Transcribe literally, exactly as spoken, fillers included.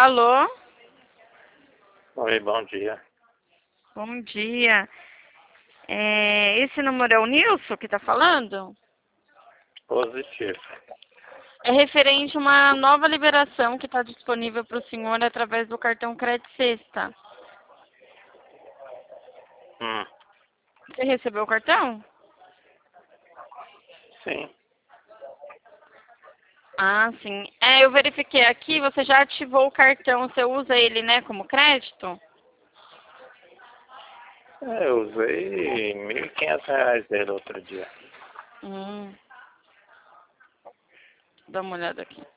Alô? Oi, bom dia. Bom dia. É, esse número é o Nilson que está falando? Positivo. É referente a uma nova liberação que está disponível para o senhor através do cartão Crédito Sexta. Hum, Você recebeu o cartão? sim. Ah, sim. É, eu verifiquei aqui, você já ativou o cartão, você usa ele, né, como crédito? É, eu usei mil e quinhentos reais dele outro dia. Hum. Dá uma olhada aqui.